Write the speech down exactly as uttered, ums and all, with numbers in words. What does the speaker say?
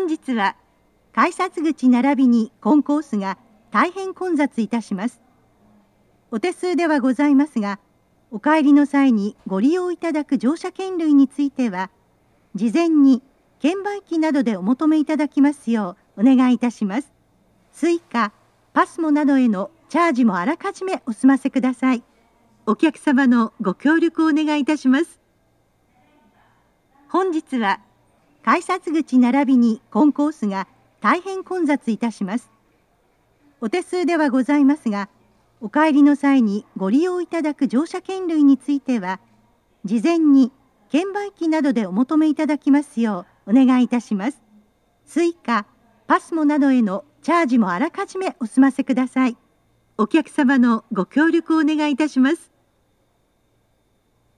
日は改札口並びにコンコースが大変混雑いたします。お手数ではございますが、お帰りの際にご利用いただく乗車券類については、事前に券売機などでお求めいただきますようお願いいたします。スイカ、パスモなどへのチャージもあらかじめお済ませください。お客様のご協力をお願いいたします。本日は改札口並びにコンコースが大変混雑いたします。お手数ではございますが、お帰りの際にご利用いただく乗車券類については、事前に券売機などでお求めいただきますようお願いいたします。スイカ、パスモなどへのチャージもあらかじめお済ませください。お客様のご協力をお願いいたします。